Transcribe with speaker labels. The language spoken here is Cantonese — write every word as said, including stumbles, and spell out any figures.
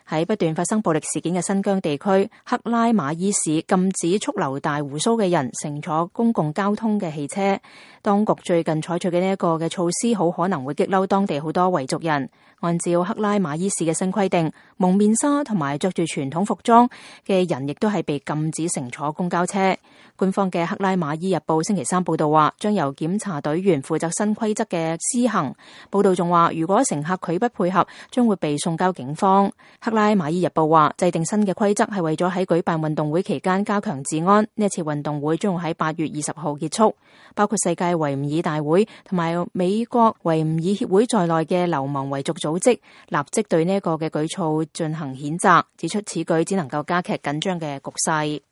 Speaker 1: 喺不斷發生暴力事件嘅新疆地區，克拉瑪依市禁止蓄留大鬍鬚嘅人乘坐公共交通嘅汽車。當局最近採取嘅呢一個嘅措施，好可能會激嬲當地好多維族人。按照克拉瑪依市嘅新規定，蒙面紗同埋着住傳統服裝嘅人，亦都係被禁止乘坐公交車。官方嘅克拉瑪依日報星期三報道話，將由檢查隊員負責新規則嘅施行。報道仲話，如果乘客拒不配合，將會被送交警方。克拉瑪依日報話，制定新嘅規則係為咗喺舉辦運動會期間加強治安。呢一次運動會將會喺八月二十號結束，包括世界維吾爾大會同埋美國維吾爾協會在內嘅流亡維族組織立即對呢一個嘅舉措進行譴責，指出此舉只能夠加劇緊張嘅局勢。